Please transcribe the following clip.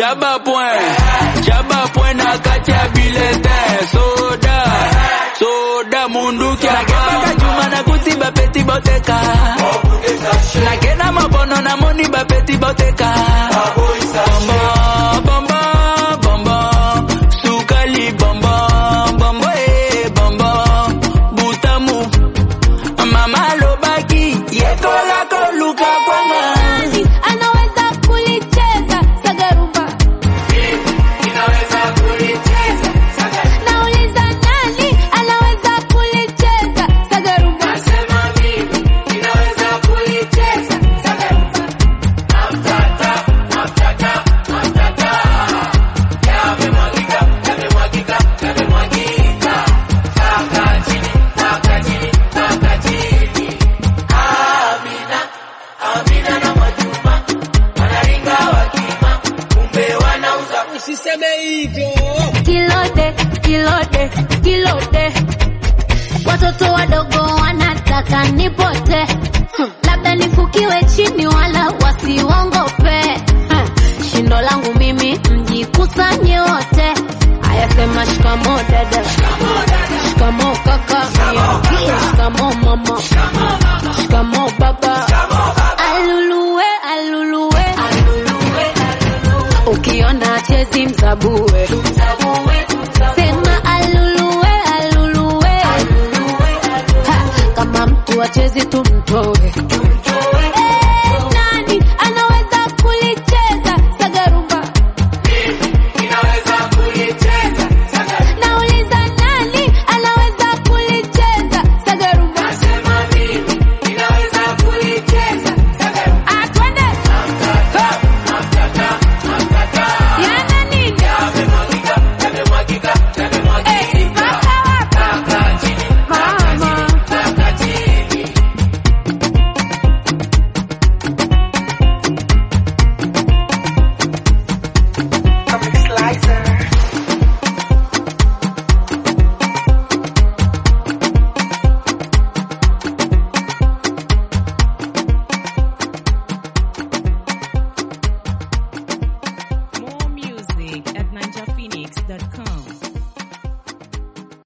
Jaba point na kacha bilete. Soda munduki. Nakeba juma na kuti ba peti boteka. Nakena mabono na moni ba peti boteka. Bombo, sukali bombo, butamu. Mama lobaki, yekola koluka kwanga. Anaweza kulicheza sagarumba. Inaweza kulicheza sagarumba. Nauliza nani anaweza kulicheza sagarumba? Nasema mimi inaweza kulicheza sagarumba. Amtata. Yamemwagika. Taka chini. Amina na Mwajuma wanaringa wakima, kumbe wanauza. Usiseme hivyo. Kilode. Watoto wadogo wanataka nipote. Labda nifukiwe chini wala wasiwongope. Shindo langu mimi mjikusanye wote. Ayasema shikamo dada. Shikamo kaka. Shikamo mama. Shikamo baba. Aluluwe. Ukiona chezi mzabu.